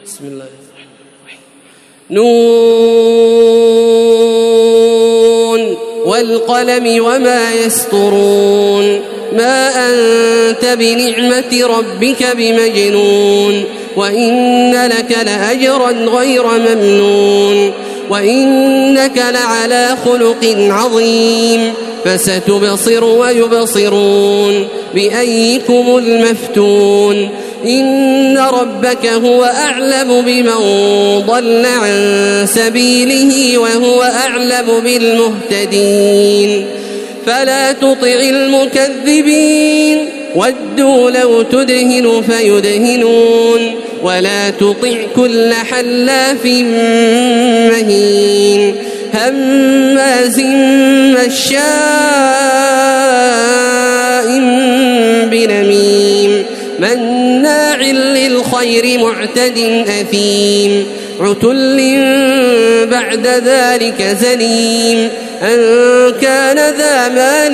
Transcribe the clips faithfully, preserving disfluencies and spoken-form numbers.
بسم الله الرحمن الرحيم. نون والقلم وما يسطرون ما أنت بنعمة ربك بمجنون وإن لك لأجرا غير ممنون وإنك لعلى خلق عظيم فستبصر ويبصرون بأيكم المفتون إن ربك هو أعلم بمن ضل عن سبيله وهو أعلم بالمهتدين فلا تطع المكذبين ودوا لو تدهن فيدهنون ولا تطع كل حلاف مهين هماز مشاء بنميم مناع للخير معتد أثيم عتل بعد ذلك زنيم أن كان ذا مال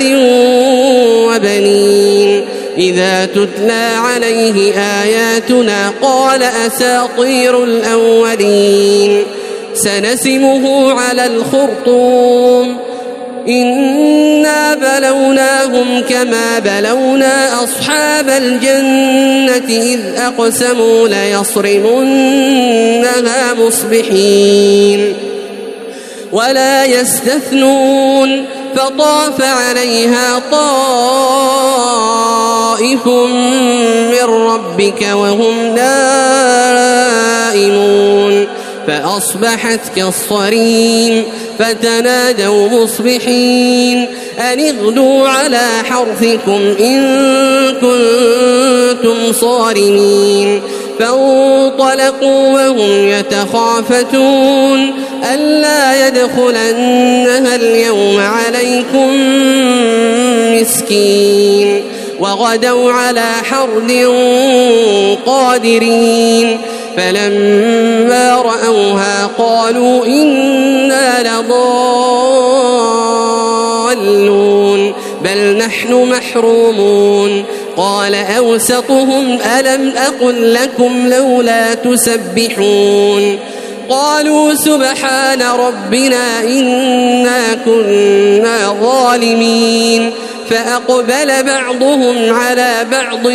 وبنين إذا تتلى عليه آياتنا قال أساطير الأولين سنسمه على الخرطوم إنا بلوناهم كما بلونا أصحاب الجنة إذ أقسموا ليصرمنها مصبحين ولا يستثنون فطاف عليها طائف من ربك وهم نائمون فأصبحت كالصريم فتنادوا مصبحين أن اغدوا على حرثكم إن كنتم صارمين فانطلقوا وهم يتخافتون ألا يدخلنها اليوم عليكم مسكين وغدوا على حرد قادرين فلما رأوها قالوا إنا لضالون بل نحن محرومون قال أوسطهم ألم أقل لكم لولا تسبحون قالوا سبحان ربنا إنا كنا ظالمين فأقبل بعضهم على بعض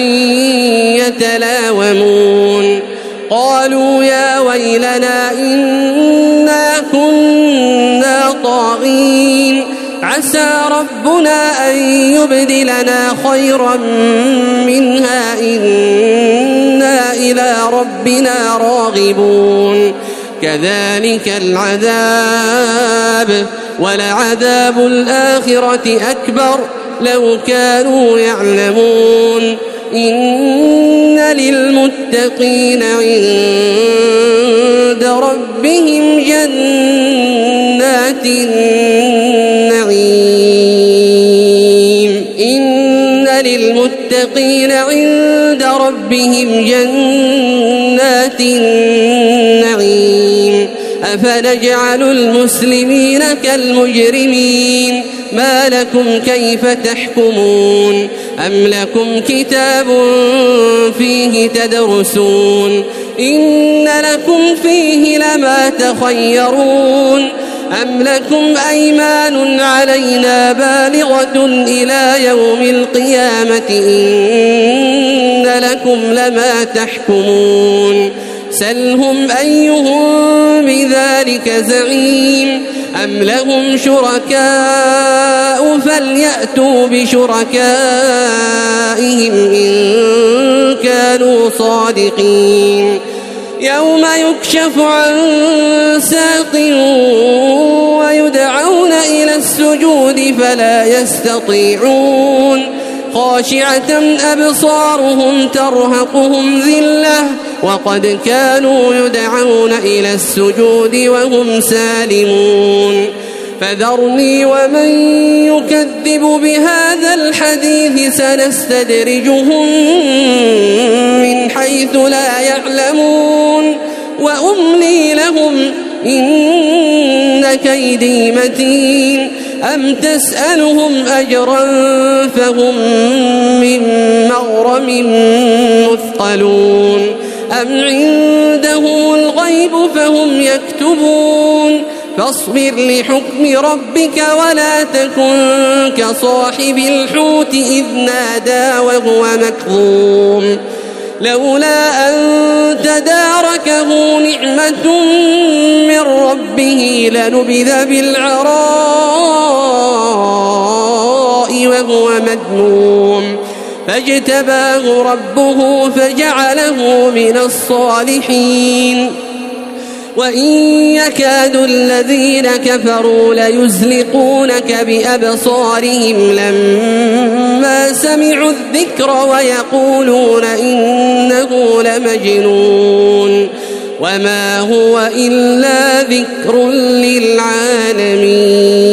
يتلاومون قالوا يا ويلنا إنا كنا طاغين عسى ربنا أن يبدلنا خيرا منها إنا إلى ربنا راغبون كذلك العذاب ولعذاب الآخرة أكبر لو كانوا يعلمون إن للمتقين عند ربهم جنات النعيم إن للمتقين عند ربهم جنات النعيم أفنجعل المسلمين كالمجرمين ما لكم كيف تحكمون أم لكم كتاب فيه تدرسون إن لكم فيه لما تخيرون أم لكم أيمان علينا بالغة إلى يوم القيامة إن لكم لما تحكمون سلهم أيهم بذلك زعيم أم لهم شركاء فليأتوا بشركائهم إن كانوا صادقين يوم يكشف عن ساق ويدعون إلى السجود فلا يستطيعون خاشعة أبصارهم ترهقهم ذلة وقد كانوا يدعون إلى السجود وهم سالمون فذرني ومن يكذب بهذا الحديث سنستدرجهم من حيث لا يعلمون وأملي لهم إن كيدي متين أم تسألهم أجرا فهم من مغرم مثقلون أم عنده الغيب فهم يكتبون فاصبر لحكم ربك ولا تكن كصاحب الحوت إذ نادى وهو مكظوم لولا أن تداركه نعمة من ربه لنبذ بالعراء وهو مذموم فاجتباه ربه فجعله من الصالحين وإن يكاد الذين كفروا ليزلقونك بأبصارهم لما سمعوا الذكر ويقولون إنه لمجنون وما هو إلا ذكر للعالمين.